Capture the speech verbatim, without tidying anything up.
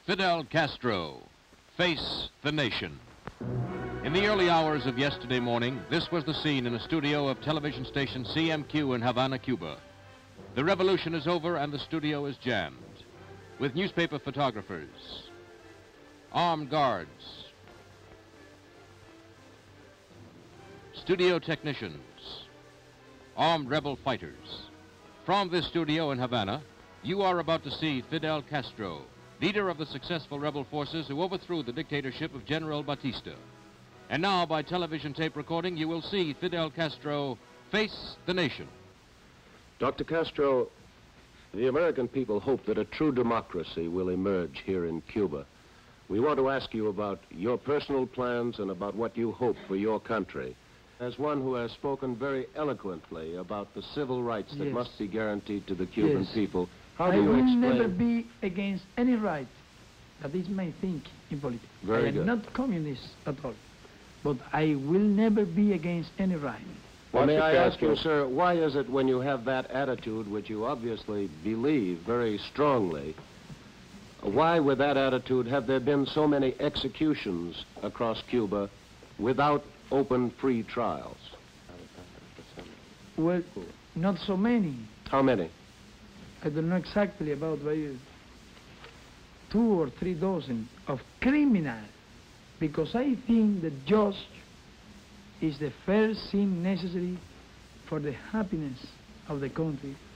Fidel Castro, Face the Nation. In the early hours of yesterday morning, this was the scene in a studio of television station C M Q in Havana, Cuba. The revolution is over and the studio is jammed with newspaper photographers, armed guards, studio technicians, armed rebel fighters. From this studio in Havana, you are about to see Fidel Castro, leader of the successful rebel forces who overthrew the dictatorship of General Batista. And now, by television tape recording, you will see Fidel Castro face the nation. Doctor Castro, the American people hope that a true democracy will emerge here in Cuba. We want to ask you about your personal plans and about what you hope for your country. As one who has spoken very eloquently about the civil rights that Yes. must be guaranteed to the Cuban Yes. people, how I do you will explain? never be against any right. That is my thinking in politics. Very I am good. not communist at all. But I will never be against any right. Well, may I Doctor ask you, Castro. sir, why is it when you have that attitude, which you obviously believe very strongly, why with that attitude have there been so many executions across Cuba without open, free trials? Well, not so many. How many? I don't know exactly about maybe two or three dozen of criminals, because I think the judge is the first thing necessary for the happiness of the country